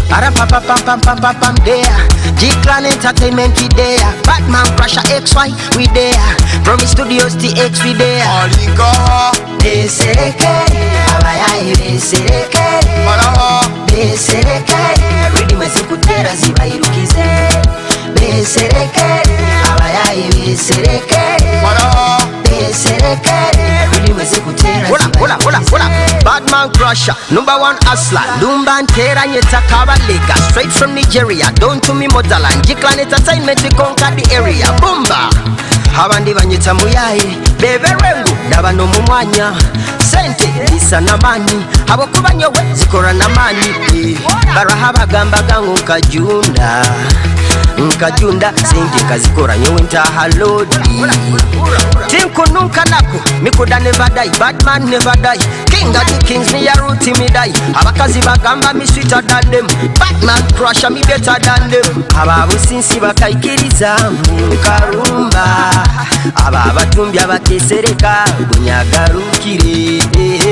Ara pam pam pam pam pam pam pam there. G-Clan Entertainment we there. Batman Crusher XY we there. Promise Studios TX we there. Malinga Besereke abayayi besereke Malaha besereke ridima zikutera zibayirukize besereke abayayi besereke Malaha besereke ridima zikutera hola Batman Crusher #1 hustler Lumba Ntera Nyeta Kabalega straight from Nigeria down to me motherland G-Clan Entertainment we conquer the area Bumba abandi banyita muyayi beberengu nabano mu mwanya sente isa namani abo kubanyowe zikora namani baraha bagamba gangu nkajunda sente kazikora nyowe ntahalodi tinkununka nako mikuda never die Batman never die King of the kings me a root me die abakazi bagamba me sweeter than them Batman Crusher me better than them ababusinsi bakaikiriza karumba aba batumbi abakesereka bunyagarukire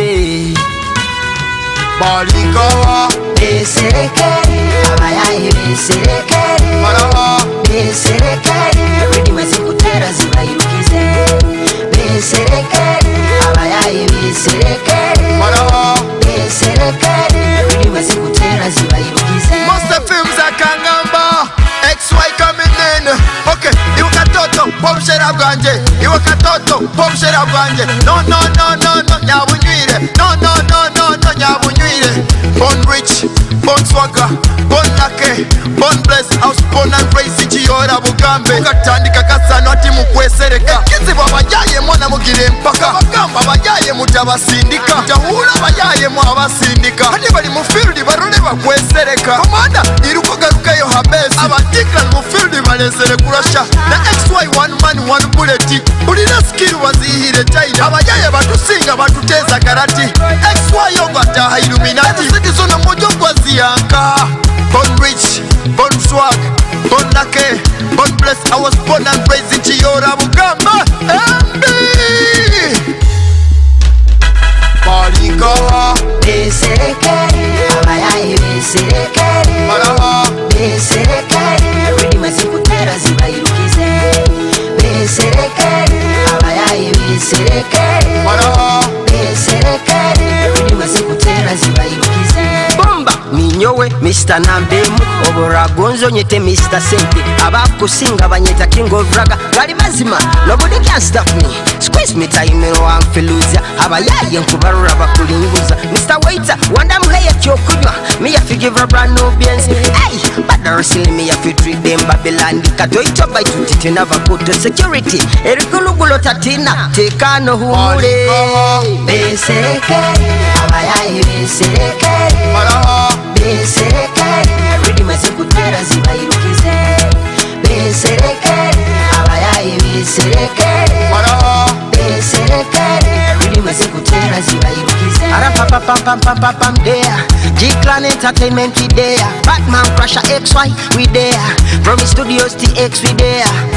Malinga besereke abayayi besereke Malaha besereke ridima zikutera zibayirukize besereke abayayi besereke Malaha besereke ridima zikutera zibayirukize Master Films akangamba XY coming in. Okay, iwe katoto pomshera bwanje. Iwe katoto pomshera bwanje. No nyabunywire. No nyabunywire. Born rich, born swagger, born lucky, born blessed. I was born and raised in Chiyora Bugambe. Ukatandika kasano ati mukwesereka. Kizibu abajaye mwana mugire mpaka. Bagamba abajaye mutabasindika. Jahula abajaye mwabasindika. Hadi bali mu field barone bakwesereka. Komanda iruko garuka yo habesi. Abatikla mu field balesere kurasha. Na XY one man one bullet. Ulina skill wazihire China. Abajaye batusinga batuteza karati. XY yo gata Illuminati. Zona mojo kwa ziyanka. Born rich, born swag, born lucky, born blessed. I was born and raised in Chiyora Bugamba. MB Malinga besereke abayayi besereke Malaha besereke ridima zikutera zibayirukize besereke abayayi besereke Malaha besereke ridima zikutera zibayirukize Bomba minyowe Mr. Nambemu Oboragonzo nyete Mr. Sente abakusinga banyeta King of Raga gali mazima nobody can stop me squeeze me time no amfeluza abayaye nkubarura bakulinguza Mr. Waiter wanda muheye kyokunywa me ya forgive a brand new Benz hey but the rest me ya treat them Babylon katoito by tutite never put to security erikulugulo tatina tekano humule besereke abayaye besereke Malaha besereke ridima zikutera zibayirukize besereke abayayi besereke Malaha besereke ridima zikutera zibayirukize ara pam pam pam pam pam there G-Clan Entertainment we there Batman Crusher XY we there Promise Studios TX we there